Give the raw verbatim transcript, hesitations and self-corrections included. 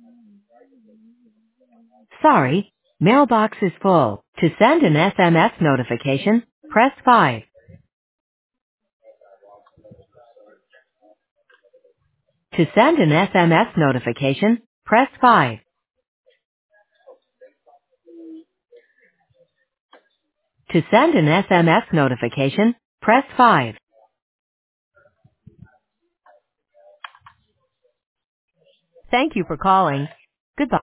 Sorry, mailbox is full. To send an S M S notification, press five. To send an S M S notification, press five. To send an S M S notification, press five. Thank you for calling